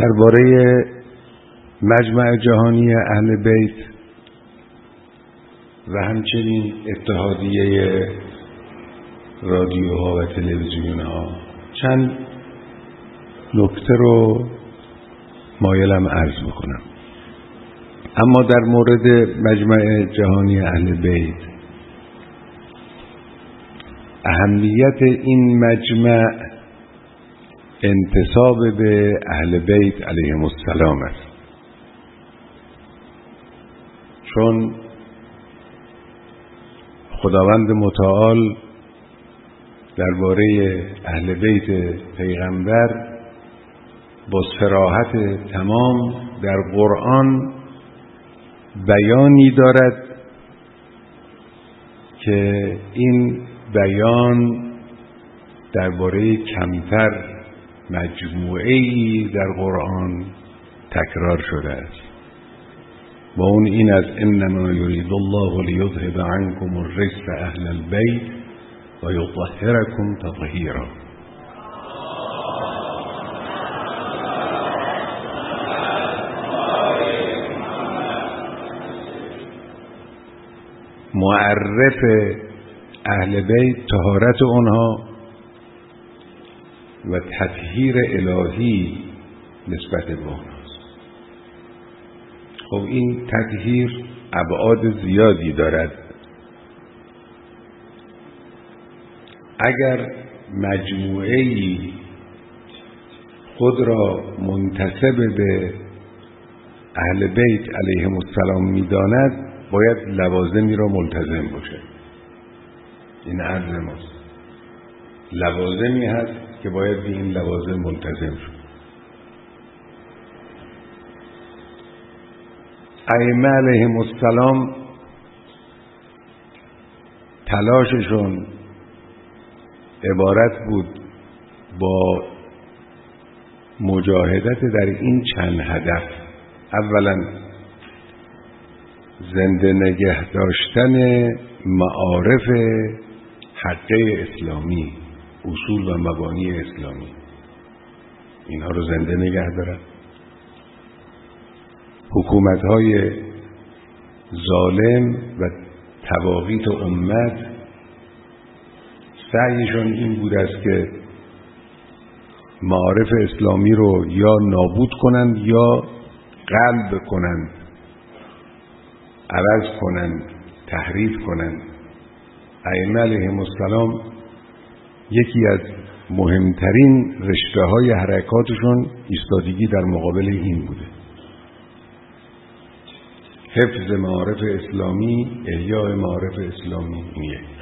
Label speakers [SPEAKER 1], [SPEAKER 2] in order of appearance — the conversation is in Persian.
[SPEAKER 1] درباره مجمع جهانی اهل بیت و همچنین اتحادیه رادیوها و تلویزیونها چند نکته رو مایلم عرض بکنم. اما در مورد مجمع جهانی اهل بیت، اهمیت این مجمع انتساب به اهل بیت علیهم السلام است، چون خداوند متعال درباره اهل بیت پیغمبر با صراحت تمام در قرآن بیانی دارد که این بیان درباره کمتر مجموعه‌ای در قرآن تکرار شده است و اون این از انما یرید الله لیذهب عنکم الرجس اهل البیت و یطهرکم تطهیرا. معرف اهل بیت طهارت اونها و تطهیر الهی نسبت به اونهاست. خب این تطهیر ابعاد زیادی دارد. اگر مجموعه‌ای خود را منتسب به اهل بیت علیهم السلام می‌داند، باید لوازمی را ملتزم باشه. این عرض ماست. لوازمی هست که باید به این لوازم ملتزم شد. ائمه علیهم السلام تلاششون عبارت بود با مجاهدت در این چند هدف. اولا زنده نگه داشتن معارف حقه اسلامی، اصول و مبانی اسلامی، اینها رو زنده نگه دارد. حکومت‌های ظالم و طواغیت امت سعیشون این بود است که معارف اسلامی رو یا نابود کنند یا قلب کنند، عوض کنند، تحریف کنند. ائمه علیهم السلام یکی از مهمترین رشته‌های حرکاتشون ایستادگی در مقابل این بوده. حفظ معارف اسلامی، احیاء معارف اسلامی این یک.